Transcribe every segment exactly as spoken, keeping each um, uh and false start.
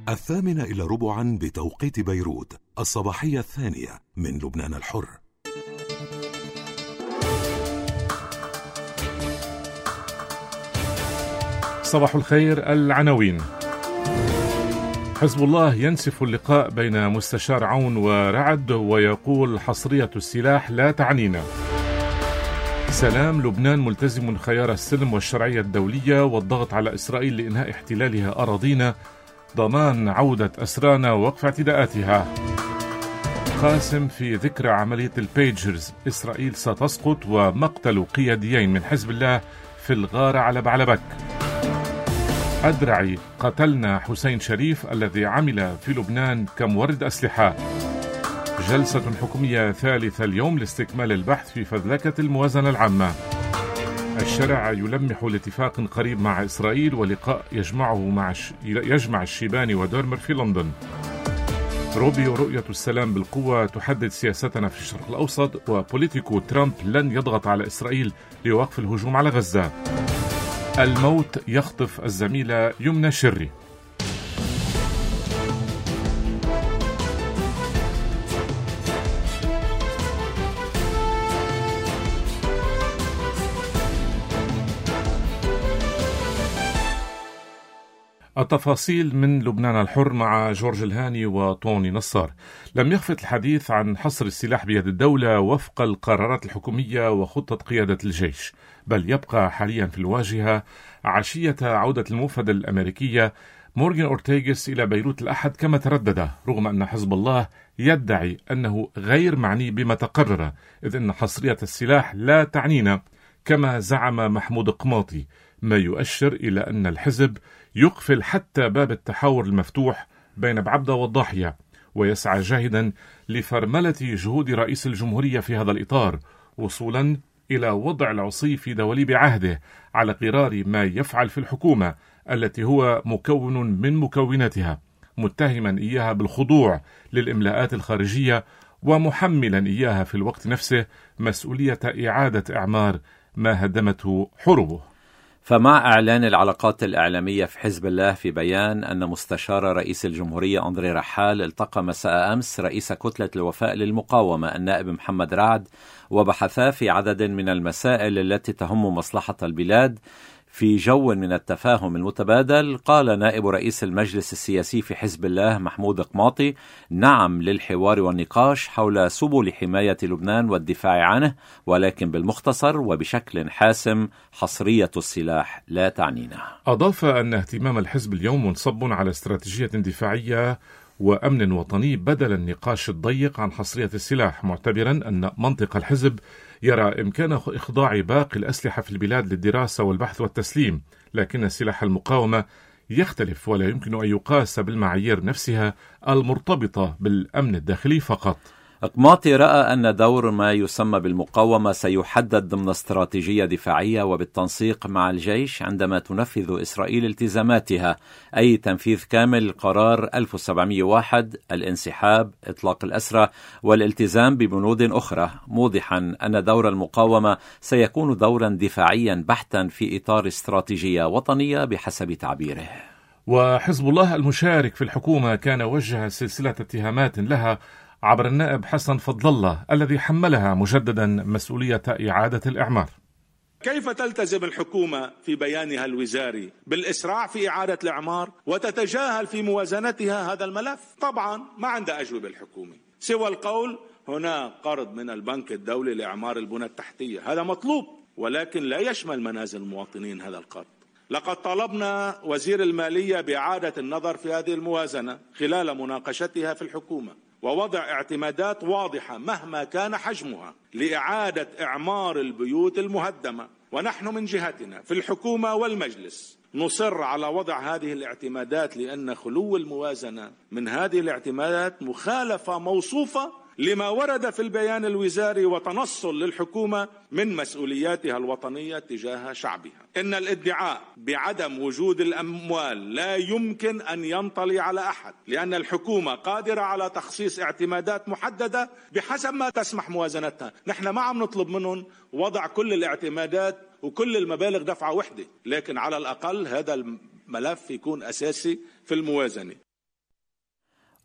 الثامنة إلى ربعا بتوقيت بيروت، الصباحية الثانية من لبنان الحر. صباح الخير. العناوين: حزب الله ينسف اللقاء بين مستشار عون ورعد ويقول حصرية السلاح لا تعنينا. سلام، لبنان ملتزم خيار السلم والشرعية الدولية والضغط على إسرائيل لإنهاء احتلالها أراضينا، ضمان عودة أسرانا ووقف اعتداءاتها. قاسم في ذكرى عملية البيجرز، إسرائيل ستسقط ومقتل قياديين من حزب الله في الغارة على بعلبك. أدرعي، قتلنا حسين شريف الذي عمل في لبنان كمورد أسلحة. جلسة حكومية ثالثة اليوم لاستكمال البحث في فذلكة الموازنة العامة. الشرع يلمح لاتفاق قريب مع إسرائيل ولقاء يجمعه مع ش... يجمع الشيباني ودورمر في لندن. روبيو، رؤية السلام بالقوة تحدد سياستنا في الشرق الأوسط، وبوليتيكو ترامب لن يضغط على إسرائيل لوقف الهجوم على غزة. الموت يخطف الزميلة يمنى شري. التفاصيل من لبنان الحر مع جورج الهاني وطوني نصار. لم يخفت الحديث عن حصر السلاح بيد الدولة وفق القرارات الحكومية وخطة قيادة الجيش، بل يبقى حاليا في الواجهة عشية عودة الموفدة الأمريكية مورغان أورتيغس إلى بيروت الأحد كما تردد، رغم أن حزب الله يدعي أنه غير معني بما تقرر، إذ أن حصرية السلاح لا تعنينا كما زعم محمود قماطي، ما يؤشر إلى أن الحزب يقفل حتى باب التحاور المفتوح بين بعبدة والضاحية، ويسعى جاهدا لفرملة جهود رئيس الجمهورية في هذا الإطار، وصولا إلى وضع العصي في دواليب عهده على قرار ما يفعل في الحكومة التي هو مكون من مكوناتها، متهما إياها بالخضوع للإملاءات الخارجية ومحملا إياها في الوقت نفسه مسؤولية إعادة إعمار ما هدمته حروبه. فمع إعلان العلاقات الإعلامية في حزب الله في بيان أن مستشار رئيس الجمهورية أندري رحال التقى مساء أمس رئيس كتلة الوفاء للمقاومة النائب محمد رعد، وبحثا في عدد من المسائل التي تهم مصلحة البلاد. في جو من التفاهم المتبادل، قال نائب رئيس المجلس السياسي في حزب الله محمود قماطي نعم للحوار والنقاش حول سبل حماية لبنان والدفاع عنه، ولكن بالمختصر وبشكل حاسم حصرية السلاح لا تعنينا. أضاف أن اهتمام الحزب اليوم منصب على استراتيجية دفاعية وأمن وطني بدل النقاش الضيق عن حصرية السلاح، معتبرا أن منطق الحزب يرى إمكان إخضاع باقي الأسلحة في البلاد للدراسة والبحث والتسليم، لكن سلاح المقاومة يختلف ولا يمكن أن يقاس بالمعايير نفسها المرتبطة بالأمن الداخلي فقط. قماطي رأى أن دور ما يسمى بالمقاومة سيحدد ضمن استراتيجية دفاعية وبالتنسيق مع الجيش عندما تنفذ إسرائيل التزاماتها، أي تنفيذ كامل قرار ألف وسبعمئة وواحد، الانسحاب، إطلاق الأسرى والالتزام ببنود أخرى، موضحا أن دور المقاومة سيكون دورا دفاعيا بحتا في إطار استراتيجية وطنية بحسب تعبيره. وحزب الله المشارك في الحكومة كان وجه سلسلة اتهامات لها عبر النائب حسن فضل الله الذي حملها مجددا مسؤولية إعادة الإعمار. كيف تلتزم الحكومة في بيانها الوزاري بالإسراع في إعادة الإعمار وتتجاهل في موازنتها هذا الملف؟ طبعا ما عندها أجوبة الحكومة سوى القول هناك قرض من البنك الدولي لإعمار البنى التحتية، هذا مطلوب ولكن لا يشمل منازل المواطنين هذا القرض. لقد طلبنا وزير المالية بإعادة النظر في هذه الموازنة خلال مناقشتها في الحكومة ووضع اعتمادات واضحة مهما كان حجمها لإعادة إعمار البيوت المهدمة، ونحن من جهتنا في الحكومة والمجلس نصر على وضع هذه الاعتمادات، لأن خلو الموازنة من هذه الاعتمادات مخالفة موصوفة لما ورد في البيان الوزاري وتنصل للحكومة من مسؤولياتها الوطنية تجاه شعبها. إن الادعاء بعدم وجود الأموال لا يمكن أن ينطلي على أحد، لأن الحكومة قادرة على تخصيص اعتمادات محددة بحسب ما تسمح موازنتها. نحن ما عم نطلب منهم وضع كل الاعتمادات وكل المبالغ دفعة وحدة، لكن على الأقل هذا الملف يكون أساسي في الموازنة.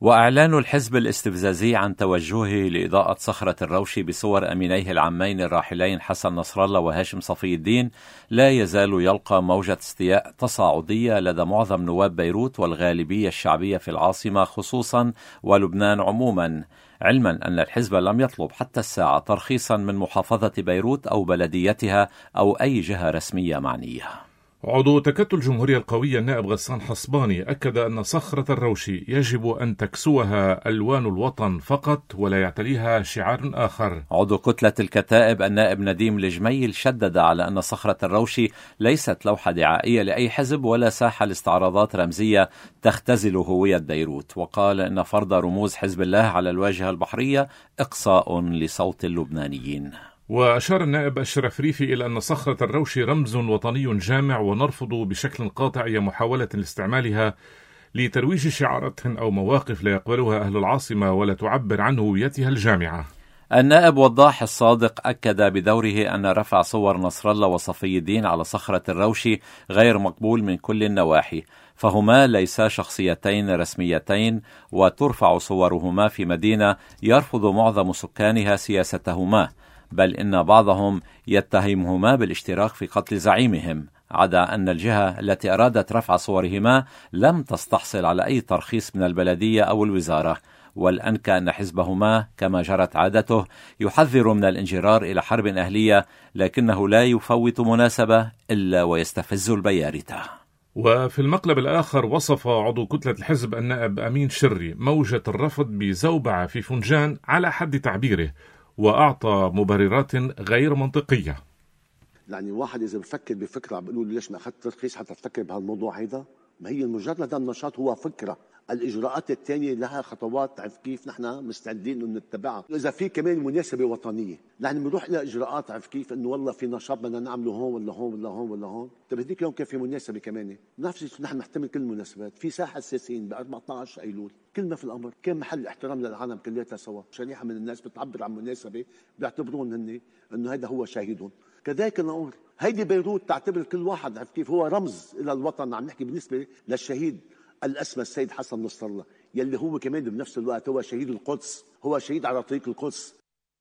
وإعلان الحزب الاستفزازي عن توجهه لإضاءة صخرة الروشي بصور أمينيه العمين الراحلين حسن نصر الله وهاشم صفي الدين لا يزال يلقى موجة استياء تصاعدية لدى معظم نواب بيروت والغالبية الشعبية في العاصمة خصوصا ولبنان عموما، علما أن الحزب لم يطلب حتى الساعة ترخيصا من محافظة بيروت أو بلديتها أو أي جهة رسمية معنية. عضو تكتل الجمهورية القوية النائب غسان حصباني أكد أن صخرة الروشي يجب أن تكسوها ألوان الوطن فقط ولا يعتليها شعار آخر. عضو كتلة الكتائب النائب نديم الجميل شدد على أن صخرة الروشي ليست لوحة دعائية لأي حزب ولا ساحة لاستعراضات رمزية تختزل هوية بيروت، وقال أن فرض رموز حزب الله على الواجهة البحرية إقصاء لصوت اللبنانيين. وأشار النائب أشرف ريفي إلى أن صخرة الروشي رمز وطني جامع ونرفض بشكل قاطع أي محاولة لاستعمالها لترويج شعارات أو مواقف لا يقبلها أهل العاصمة ولا تعبر عن هويتها الجامعة. النائب وضاح الصادق أكد بدوره أن رفع صور نصر الله وصفي الدين على صخرة الروشي غير مقبول من كل النواحي، فهما ليسا شخصيتين رسميتين وترفع صورهما في مدينة يرفض معظم سكانها سياستهما، بل إن بعضهم يتهمهما بالاشتراك في قتل زعيمهم، عدا أن الجهة التي أرادت رفع صورهما لم تستحصل على أي ترخيص من البلدية أو الوزارة، والأنكى أن حزبهما كما جرت عادته يحذر من الانجرار إلى حرب أهلية، لكنه لا يفوت مناسبة إلا ويستفز البيارتة. وفي المقلب الآخر وصف عضو كتلة الحزب النائب أمين شري موجة الرفض بزوبعة في فنجان على حد تعبيره، وأعطى مبررات غير منطقية. يعني واحد إذا بفكر بفكرة بيقولوا ليش ما أخذت ترخيص حتى تفكر بهالموضوع هيدا؟ ما هي مجرد النشاط هو فكرة، الإجراءات الثانية لها خطوات تعرف كيف نحن مستعدين إنه نتبعها. إذا في كمان مناسبة وطنية نحن بنروح إلى إجراءات تعرف كيف إنه والله في نشاط بدنا نعمله هون ولا هون ولا هون ولا هون. طيب هذيك اليوم كان في مناسبة كمان نفس الشيء، نحن نحتمل كل المناسبات. في ساحة السياسيين ب أربعة عشر أيلول كل ما في الأمر كان محل احترام للعالم كلياتها سوا. شريحة من الناس بتعبر عن مناسبة بيعتبرون هن إنه هذا هو شاهدهم. كذلك الأمر هيدي بيروت تعتبر كل واحد عرف كيف هو رمز إلى الوطن. عم نحكي بالنسبة للشهيد الأسمى السيد حسن نصر الله يلي هو كمان بنفس الوقت هو شهيد القدس، هو شهيد على طريق القدس.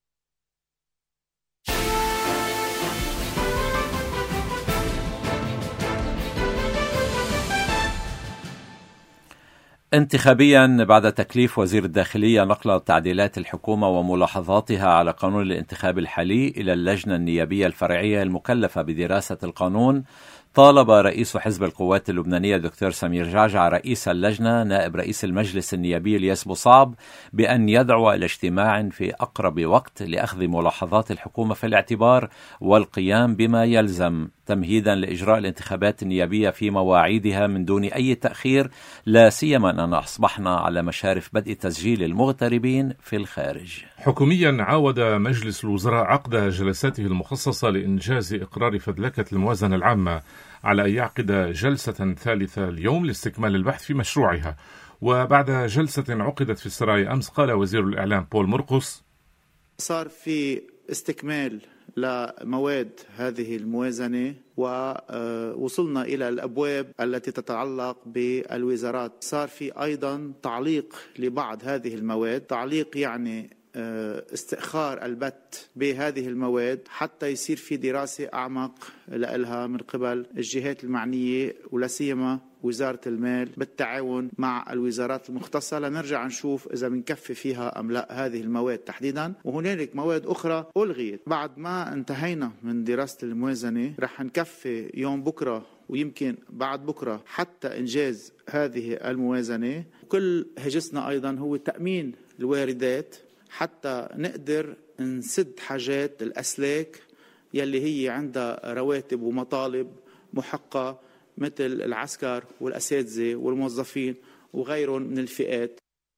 انتخابيا، بعد تكليف وزير الداخلية نقل تعديلات الحكومة وملاحظاتها على قانون الانتخاب الحالي إلى اللجنة النيابية الفرعية المكلفة بدراسة القانون، طالب رئيس حزب القوات اللبنانية دكتور سمير جعجع رئيس اللجنة نائب رئيس المجلس النيابي الياس بوصعب بأن يدعو إلى اجتماع في أقرب وقت لأخذ ملاحظات الحكومة في الاعتبار والقيام بما يلزم تمهيدا لإجراء الانتخابات النيابية في مواعيدها من دون أي تأخير، لا سيما أننا أصبحنا على مشارف بدء تسجيل المغتربين في الخارج. حكوميا، عاود مجلس الوزراء عقد جلساته المخصصة لإنجاز إقرار فذلكة الموازنة العامة على أن يعقد جلسة ثالثة اليوم لاستكمال البحث في مشروعها. وبعد جلسة عقدت في السراي أمس، قال وزير الإعلام بول مرقس: صار في استكمال لمواد هذه الموازنة ووصلنا إلى الأبواب التي تتعلق بالوزارات. صار في أيضا تعليق لبعض هذه المواد، تعليق يعني استئخار البت بهذه المواد حتى يصير في دراسة أعمق لها من قبل الجهات المعنية ولا سيما وزارة المال بالتعاون مع الوزارات المختصة لنرجع نشوف إذا بنكفي فيها أم لا هذه المواد تحديدا. وهنالك مواد أخرى ألغيت. بعد ما انتهينا من دراسة الموازنة رح نكفي يوم بكرة ويمكن بعد بكرة حتى إنجاز هذه الموازنة. كل هجسنا أيضا هو تأمين الواردات حتى نقدر نسد حاجات الأسلاك يلي هي عندها رواتب ومطالب محقة مثل العسكر والأساتذة والموظفين وغيرهم من الفئات.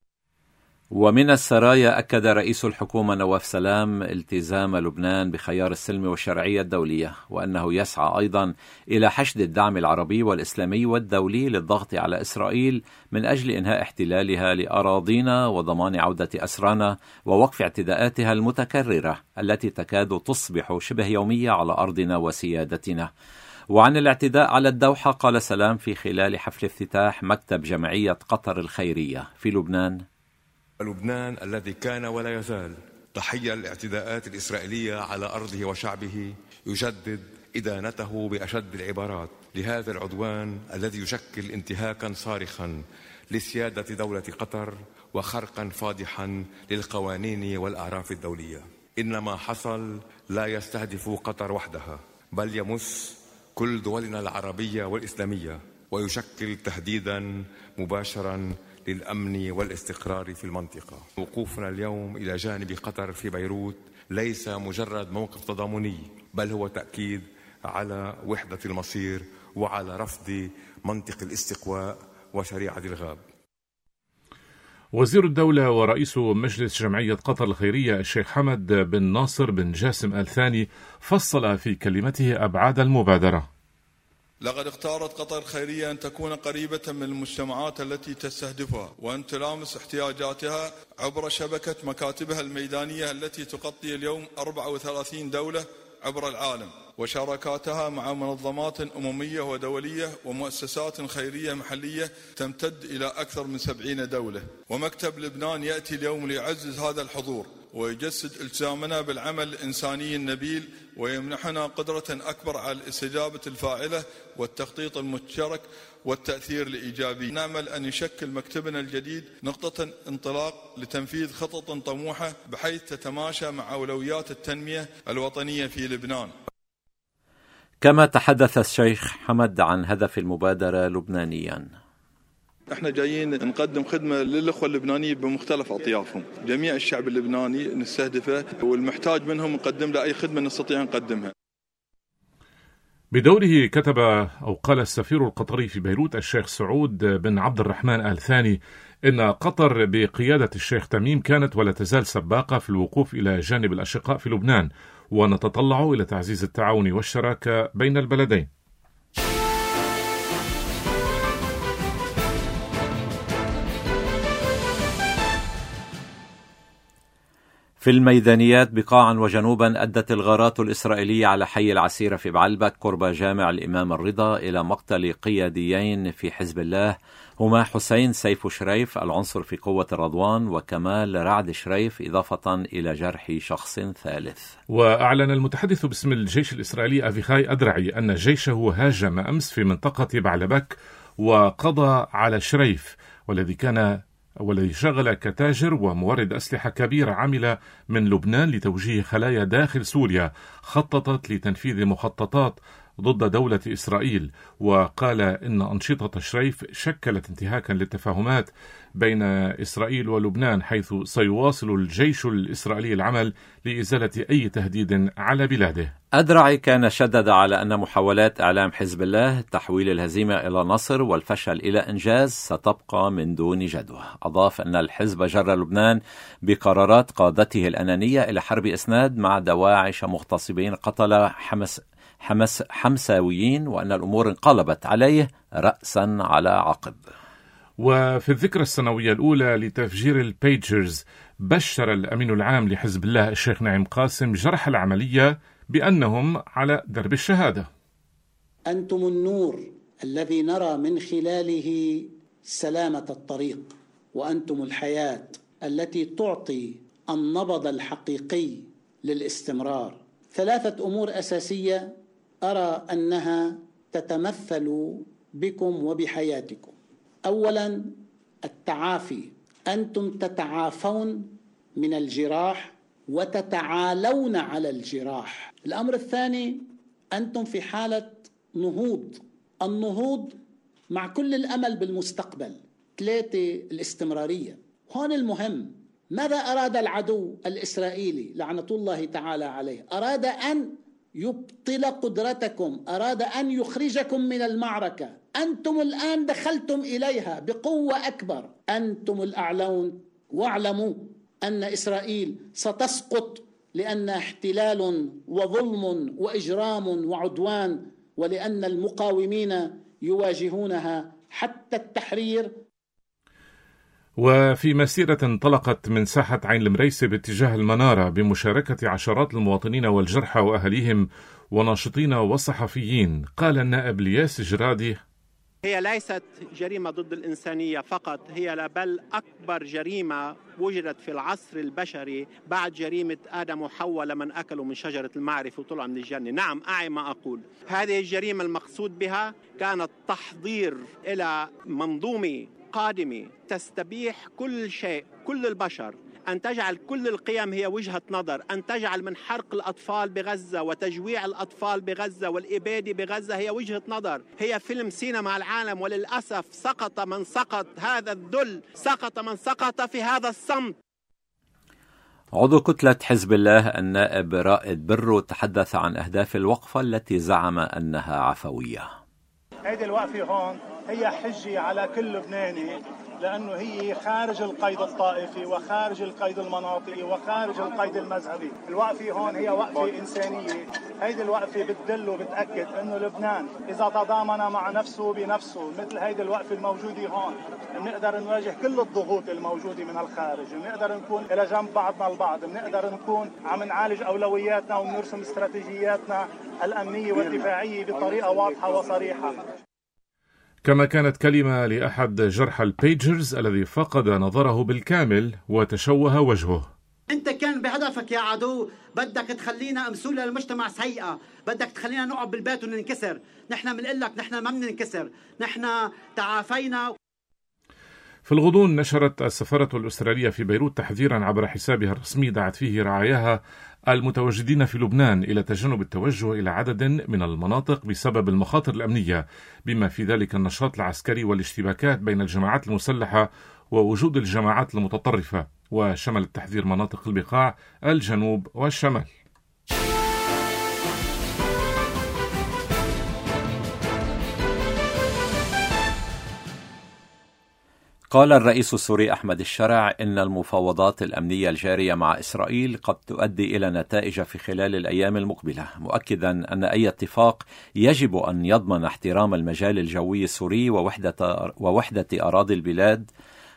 ومن السرايا، أكد رئيس الحكومة نواف سلام التزام لبنان بخيار السلم والشرعية الدولية، وأنه يسعى أيضا إلى حشد الدعم العربي والإسلامي والدولي للضغط على إسرائيل من أجل إنهاء احتلالها لأراضينا وضمان عودة أسرانا ووقف اعتداءاتها المتكررة التي تكاد تصبح شبه يومية على أرضنا وسيادتنا. وعن الاعتداء على الدوحة قال سلام في خلال حفل افتتاح مكتب جمعية قطر الخيرية في لبنان: لبنان الذي كان ولا يزال ضحية الاعتداءات الإسرائيلية على أرضه وشعبه يجدد إدانته بأشد العبارات لهذا العدوان الذي يشكل انتهاكا صارخا لسيادة دولة قطر وخرقا فاضحا للقوانين والأعراف الدولية. إن ما حصل لا يستهدف قطر وحدها، بل يمس كل دولنا العربية والإسلامية، ويشكل تهديدا مباشرا للأمن والاستقرار في المنطقة. وقوفنا اليوم إلى جانب قطر في بيروت ليس مجرد موقف تضامني، بل هو تأكيد على وحدة المصير وعلى رفض منطق الاستقواء وشريعة الغاب. وزير الدولة ورئيس مجلس جمعية قطر الخيرية الشيخ حمد بن ناصر بن جاسم آل ثاني فصل في كلمته أبعاد المبادرة. لقد اختارت قطر الخيرية أن تكون قريبة من المجتمعات التي تستهدفها، وأن تلامس احتياجاتها عبر شبكة مكاتبها الميدانية التي تغطي اليوم أربعة وثلاثين دولة عبر العالم، وشراكاتها مع منظمات أممية ودولية ومؤسسات خيرية محلية تمتد إلى أكثر من سبعين دولة. ومكتب لبنان يأتي اليوم ليعزز هذا الحضور ويجسد التزامنا بالعمل الإنساني النبيل، ويمنحنا قدرة أكبر على الاستجابة الفاعلة والتخطيط المشترك والتأثير الإيجابي. نأمل أن يشكل مكتبنا الجديد نقطة انطلاق لتنفيذ خطط طموحة بحيث تتماشى مع أولويات التنمية الوطنية في لبنان. كما تحدث الشيخ حمد عن هدف المبادرة لبنانيا. احنا جايين نقدم خدمة للأخوة اللبنانيين بمختلف أطيافهم، جميع الشعب اللبناني نستهدفه، والمحتاج منهم نقدم له أي خدمة نستطيع نقدمها. بدوره كتب أو قال السفير القطري في بيروت الشيخ سعود بن عبد الرحمن آل ثاني إن قطر بقيادة الشيخ تميم كانت ولا تزال سباقة في الوقوف إلى جانب الأشقاء في لبنان، ونتطلع إلى تعزيز التعاون والشراكة بين البلدين. في الميدانيات بقاعا وجنوبا أدت الغارات الإسرائيلية على حي العسيرة في بعلبك قرب جامع الإمام الرضا إلى مقتل قياديين في حزب الله، هما حسين سيف شريف العنصر في قوة الرضوان وكمال رعد شريف، إضافة إلى جرح شخص ثالث. وأعلن المتحدث باسم الجيش الإسرائيلي أفيخاي أدرعي أن جيشه هاجم أمس في منطقة بعلبك وقضى على شريف، والذي كان والذي شغل كتاجر ومورد أسلحة كبيرة عمل من لبنان لتوجيه خلايا داخل سوريا خططت لتنفيذ مخططات ضد دولة إسرائيل. وقال إن أنشطة شريف شكلت انتهاكا للتفاهمات بين إسرائيل ولبنان، حيث سيواصل الجيش الإسرائيلي العمل لإزالة أي تهديد على بلاده. أدرعي كان شدد على أن محاولات إعلام حزب الله تحويل الهزيمة إلى نصر والفشل إلى إنجاز ستبقى من دون جدوى. أضاف أن الحزب جر لبنان بقرارات قادته الأنانية إلى حرب إسناد مع دواعش مغتصبين قتل حمس حمس حمساويين، وأن الأمور انقلبت عليه رأسا على عقب. وفي الذكرى السنوية الأولى لتفجير البيجرز بشر الأمين العام لحزب الله الشيخ نعيم قاسم جرح العملية بأنهم على درب الشهادة. أنتم النور الذي نرى من خلاله سلامة الطريق، وأنتم الحياة التي تعطي النبض الحقيقي للاستمرار. ثلاثة أمور أساسية أرى أنها تتمثل بكم وبحياتكم. أولا التعافي، أنتم تتعافون من الجراح وتتعالون على الجراح. الأمر الثاني أنتم في حالة نهوض، النهوض مع كل الأمل بالمستقبل. ثلاثة الاستمرارية. هون المهم، ماذا أراد العدو الإسرائيلي لعنة الله تعالى عليه؟ أراد أن يبطل قدرتكم، أراد أن يخرجكم من المعركة. أنتم الآن دخلتم إليها بقوة أكبر، أنتم الأعلون، واعلموا أن إسرائيل ستسقط، لأن احتلال وظلم وإجرام وعدوان، ولأن المقاومين يواجهونها حتى التحرير. وفي مسيرة انطلقت من ساحة عين المريسي باتجاه المنارة بمشاركة عشرات المواطنين والجرحى وأهليهم وناشطين وصحفيين، قال النائب لياس جرادي: هي ليست جريمة ضد الإنسانية فقط، هي بل أكبر جريمة وجدت في العصر البشري بعد جريمة آدم وحواء لمن أكلوا من شجرة المعرفة وطلعوا من الجنة. نعم، أعي ما أقول. هذه الجريمة المقصود بها كانت تحضير إلى منظومة قادمة تستبيح كل شيء، كل البشر، أن تجعل كل القيم هي وجهة نظر، أن تجعل من حرق الأطفال بغزة وتجويع الأطفال بغزة والإبادة بغزة هي وجهة نظر، هي فيلم سينما العالم. وللأسف سقط من سقط، هذا الذل سقط من سقط في هذا الصمت. عضو كتلة حزب الله النائب رائد برو تحدث عن أهداف الوقفة التي زعم أنها عفوية. هذه الوقفة هون هي حجة على كل لبناني، لأنه هي خارج القيد الطائفي وخارج القيد المناطقي وخارج القيد المذهبي. الوقفة هون هي وقفة إنسانية. هيدي الوقفة بتدل وبتأكد أنه لبنان إذا تضامن مع نفسه بنفسه مثل هيدي الوقفة الموجودة هون بنقدر نواجه كل الضغوط الموجودة من الخارج، بنقدر نكون إلى جنب بعضنا البعض، بنقدر نكون عم نعالج أولوياتنا ونرسم استراتيجياتنا الأمنية والدفاعية بطريقة واضحة وصريحة. كما كانت كلمة لأحد جرحى البيجرز الذي فقد نظره بالكامل وتشوه وجهه. أنت كان بهدفك يا عدو بدك تخلينا أمثلة للمجتمع سيئة، بدك تخلينا نقعد بالبيت وننكسر. نحن بنقول لك نحن ما بننكسر، نحن تعافينا. في الغضون نشرت السفارة الأسترالية في بيروت تحذيرا عبر حسابها الرسمي دعت فيه رعاياها المتواجدين في لبنان إلى تجنب التوجه إلى عدد من المناطق بسبب المخاطر الأمنية، بما في ذلك النشاط العسكري والاشتباكات بين الجماعات المسلحة ووجود الجماعات المتطرفة. وشمل التحذير مناطق البقاع، الجنوب والشمال. قال الرئيس السوري أحمد الشرع إن المفاوضات الأمنية الجارية مع إسرائيل قد تؤدي إلى نتائج في خلال الأيام المقبلة، مؤكدا أن أي اتفاق يجب أن يضمن احترام المجال الجوي السوري ووحدة, ووحدة أراضي البلاد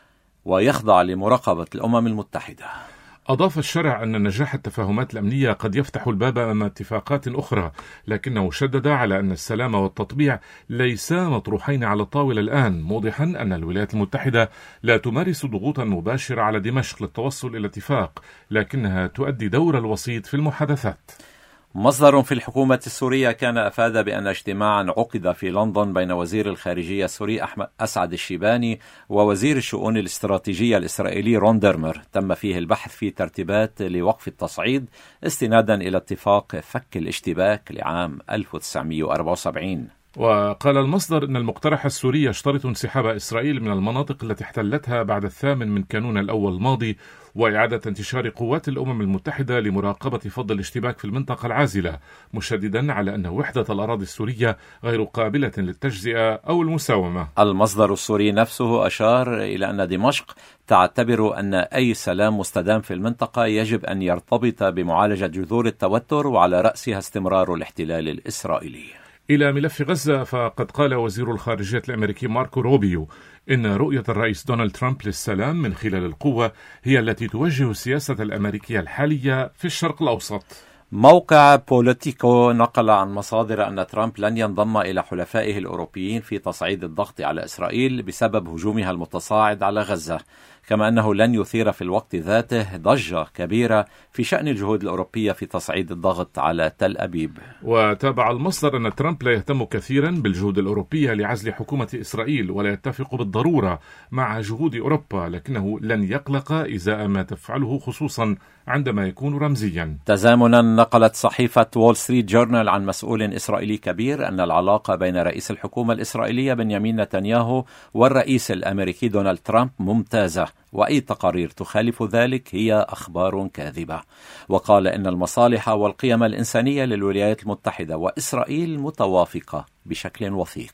ويخضع لمراقبة الأمم المتحدة. أضاف الشرع أن نجاح التفاهمات الأمنية قد يفتح الباب أمام اتفاقات أخرى، لكنه شدد على أن السلام والتطبيع ليسا مطروحين على الطاولة الآن، موضحا أن الولايات المتحدة لا تمارس ضغوطا مباشرة على دمشق للتوصل إلى اتفاق، لكنها تؤدي دور الوسيط في المحادثات. مصدر في الحكومة السورية كان أفاد بأن اجتماعا عقد في لندن بين وزير الخارجية السوري أحمد أسعد الشيباني ووزير الشؤون الاستراتيجية الإسرائيلي رون ديرمر تم فيه البحث في ترتيبات لوقف التصعيد استنادا إلى اتفاق فك الاشتباك لعام ألف وتسعمئة وأربعة وسبعين. وقال المصدر أن المقترح السوري يشترط انسحاب إسرائيل من المناطق التي احتلتها بعد الثامن من كانون الأول الماضي، وإعادة انتشار قوات الأمم المتحدة لمراقبة فض الاشتباك في المنطقة العازلة، مشددا على أن وحدة الأراضي السورية غير قابلة للتجزئة أو المساومة. المصدر السوري نفسه أشار إلى أن دمشق تعتبر أن أي سلام مستدام في المنطقة يجب أن يرتبط بمعالجة جذور التوتر، وعلى رأسها استمرار الاحتلال الإسرائيلي. إلى ملف غزة، فقد قال وزير الخارجية الأمريكي ماركو روبيو إن رؤية الرئيس دونالد ترامب للسلام من خلال القوة هي التي توجه السياسة الأمريكية الحالية في الشرق الأوسط. موقع بوليتيكو نقل عن مصادر أن ترامب لن ينضم إلى حلفائه الأوروبيين في تصعيد الضغط على إسرائيل بسبب هجومها المتصاعد على غزة، كما أنه لن يثير في الوقت ذاته ضجة كبيرة في شأن الجهود الأوروبية في تصعيد الضغط على تل أبيب. وتابع المصدر أن ترامب لا يهتم كثيرا بالجهود الأوروبية لعزل حكومة إسرائيل ولا يتفق بالضرورة مع جهود أوروبا، لكنه لن يقلق إزاء ما تفعله خصوصا عندما يكون رمزيا. تزامنا نقلت صحيفة وول ستريت جورنال عن مسؤول إسرائيلي كبير أن العلاقة بين رئيس الحكومة الإسرائيلية بنيامين نتنياهو والرئيس الأمريكي دونالد ترامب ممتازة، وأي تقارير تخالف ذلك هي أخبار كاذبة. وقال إن المصالح والقيم الإنسانية للولايات المتحدة وإسرائيل متوافقة بشكل وثيق.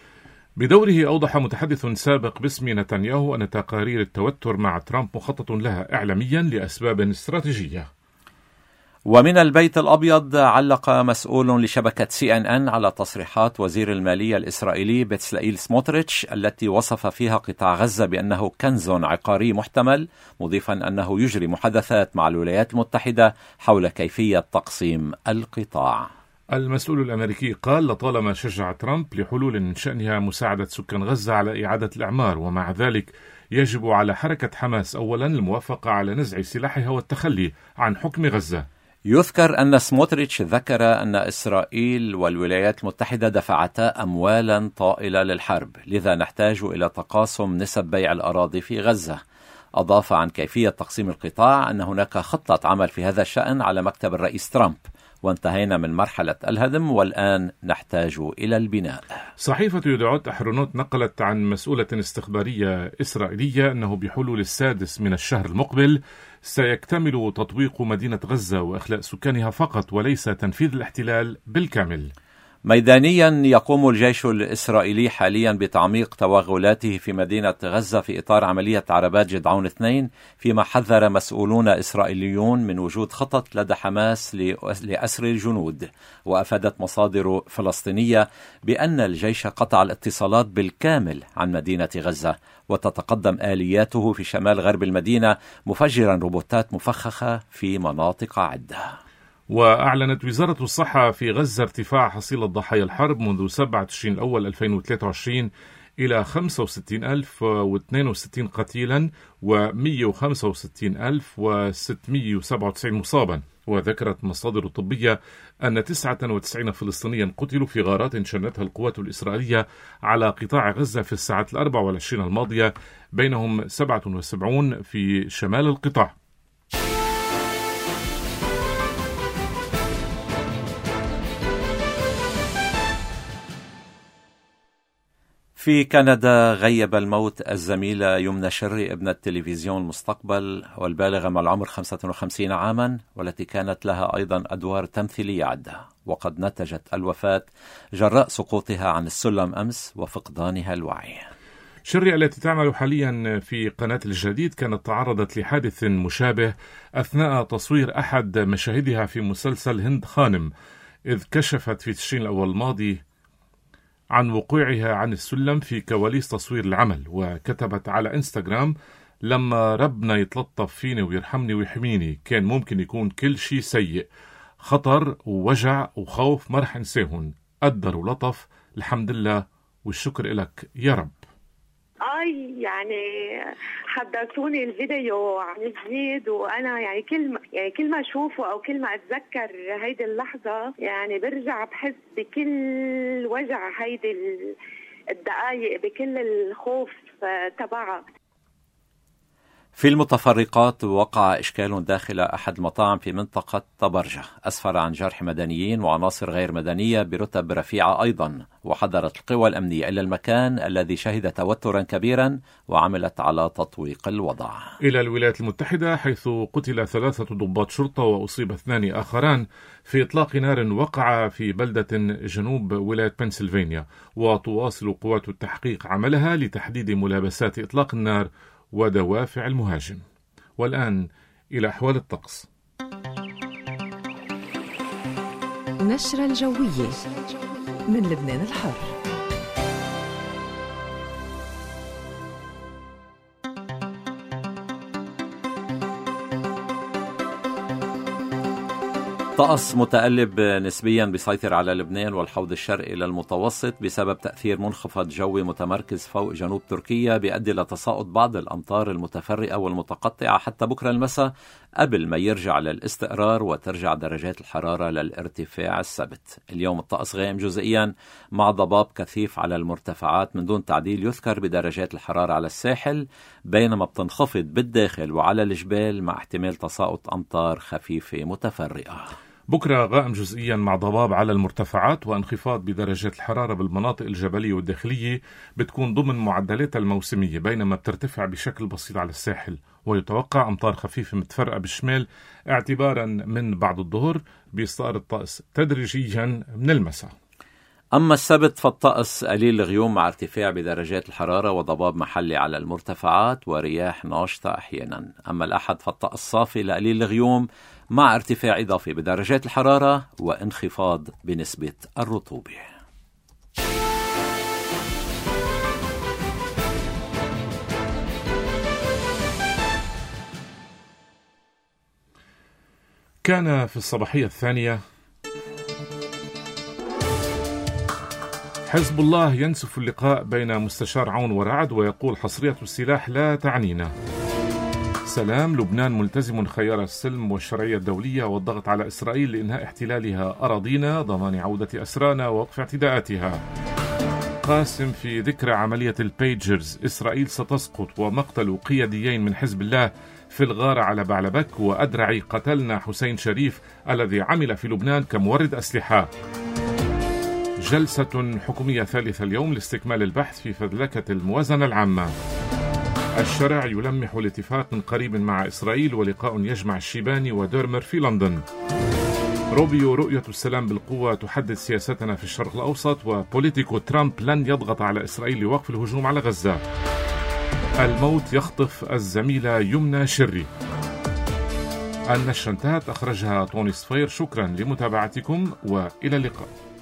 بدوره أوضح متحدث سابق باسم نتنياهو أن تقارير التوتر مع ترامب مخطط لها إعلاميا لأسباب استراتيجية. ومن البيت الأبيض علق مسؤول لشبكة سي إن إن على تصريحات وزير المالية الإسرائيلي بتسلائيل سموتريتش التي وصف فيها قطاع غزة بأنه كنز عقاري محتمل، مضيفا أنه يجري محادثات مع الولايات المتحدة حول كيفية تقسيم القطاع. المسؤول الأمريكي قال لطالما شجع ترامب لحلول من شأنها مساعدة سكان غزة على إعادة الإعمار، ومع ذلك يجب على حركة حماس أولا الموافقة على نزع سلاحها والتخلي عن حكم غزة. يذكر أن سموتريتش ذكر أن إسرائيل والولايات المتحدة دفعتا أموالا طائلة للحرب، لذا نحتاج إلى تقاسم نسب بيع الأراضي في غزة. أضاف عن كيفية تقسيم القطاع أن هناك خطة عمل في هذا الشأن على مكتب الرئيس ترامب، وانتهينا من مرحلة الهدم والآن نحتاج إلى البناء. صحيفة يدعوت أحرونوت نقلت عن مسؤولة استخبارية إسرائيلية أنه بحلول السادس من الشهر المقبل سيكتمل تطويق مدينة غزة وإخلاء سكانها فقط وليس تنفيذ الاحتلال بالكامل. ميدانيا يقوم الجيش الإسرائيلي حاليا بتعميق توغلاته في مدينة غزة في إطار عملية عربات جدعون اثنين، فيما حذر مسؤولون إسرائيليون من وجود خطط لدى حماس لأسر الجنود. وأفادت مصادر فلسطينية بأن الجيش قطع الاتصالات بالكامل عن مدينة غزة، وتتقدم آلياته في شمال غرب المدينة مفجرا روبوتات مفخخة في مناطق عدة. وأعلنت وزارة الصحة في غزة ارتفاع حصيلة ضحايا الحرب منذ سبعة تشرين الأول ألفين وثلاثة وعشرين إلى خمسة وستين ألف واثنين وستين قتيلا ومئة وخمسة وستين ألف وستمئة وسبعة وتسعين مصابا. وذكرت مصادر طبية أن تسعة وتسعين فلسطينيا قتلوا في غارات شنتها القوات الإسرائيلية على قطاع غزة في الساعات الأربع والعشرين الماضية، بينهم سبعة وسبعين في شمال القطاع. في كندا غيب الموت الزميلة يمنى شري ابنة تلفزيون المستقبل والبالغة من العمر خمسة وخمسين عاما، والتي كانت لها أيضا أدوار تمثيلية عدة، وقد نتجت الوفاة جراء سقوطها عن السلم أمس وفقدانها الوعي. شري التي تعمل حاليا في قناة الجديد كانت تعرضت لحادث مشابه أثناء تصوير أحد مشاهدها في مسلسل هند خانم، إذ كشفت في تشرين الأول الماضي عن وقوعها عن السلم في كواليس تصوير العمل، وكتبت على انستغرام: لما ربنا يتلطف فيني ويرحمني ويحميني كان ممكن يكون كل شيء سيء، خطر ووجع وخوف ما رح انساهن، قدر ولطف، الحمد لله والشكر لك يا رب. اي يعني حضرتوني الفيديو عن جديد، وانا يعني كل ما يعني كل ما اشوفه او كل ما اتذكر هيدي اللحظه يعني برجع بحس بكل وجع هيدي الدقائق، بكل الخوف تبعها. في المتفرقات وقع إشكال داخل أحد المطاعم في منطقة طبرجة أسفر عن جرح مدنيين وعناصر غير مدنية برتب رفيعة أيضا، وحضرت القوى الأمنية إلى المكان الذي شهد توترا كبيرا وعملت على تطويق الوضع. إلى الولايات المتحدة حيث قتل ثلاثة ضباط شرطة وأصيب اثنان آخران في إطلاق نار وقع في بلدة جنوب ولاية بنسلفانيا، وتواصل قوات التحقيق عملها لتحديد ملابسات إطلاق النار ودوافع المهاجم. والآن إلى أحوال الطقس. نشرة الجوية من لبنان الحر. طقس متقلب نسبيا بيسيطر على لبنان والحوض الشرقي للمتوسط بسبب تأثير منخفض جوي متمركز فوق جنوب تركيا بيؤدي لتساقط بعض الأمطار المتفرقة والمتقطعة حتى بكرة المساء قبل ما يرجع للاستقرار وترجع درجات الحرارة للارتفاع السبت. اليوم الطقس غائم جزئيا مع ضباب كثيف على المرتفعات من دون تعديل يذكر بدرجات الحرارة على الساحل، بينما بتنخفض بالداخل وعلى الجبال مع احتمال تساقط أمطار خفيفة متفرقة. بكرة غائم جزئيا مع ضباب على المرتفعات وانخفاض بدرجات الحرارة بالمناطق الجبلية والداخلية بتكون ضمن معدلات الموسمية، بينما بترتفع بشكل بسيط على الساحل، ويتوقع أمطار خفيفة متفرقة بالشمال اعتبارا من بعد الظهر، بيستقر الطقس تدريجيا من المساء. أما السبت فالطقس قليل الغيوم مع ارتفاع بدرجات الحرارة وضباب محلي على المرتفعات ورياح ناشطة أحيانا. أما الأحد فالطقس صافي لقليل الغيوم مع ارتفاع إضافي بدرجات الحرارة وانخفاض بنسبة الرطوبة. كان في الصباحية الثانية حزب الله ينسف اللقاء بين مستشار عون ورعد ويقول حصرية السلاح لا تعنينا. سلام، لبنان ملتزم خيار السلم والشرعية الدولية والضغط على إسرائيل لإنهاء احتلالها أراضينا، ضمان عودة أسرانا ووقف اعتداءاتها. قاسم، في ذكرى عملية البيجرز إسرائيل ستسقط ومقتل قياديين من حزب الله في الغارة على بعلبك، وأدرعي قتلنا حسين شريف الذي عمل في لبنان كمورد أسلحة. جلسة حكومية ثالثة اليوم لاستكمال البحث في فذلكة الموازنة العامة. الشرع يلمح لاتفاق قريب مع إسرائيل ولقاء يجمع الشيباني وديرمر في لندن. روبيو، رؤية السلام بالقوة تحدد سياستنا في الشرق الأوسط، وبوليتيكو ترامب لن يضغط على إسرائيل لوقف الهجوم على غزة. الموت يخطف الزميلة يمنى شري. النشرة انتهت، أخرجها طوني صفير. شكرا لمتابعتكم وإلى اللقاء.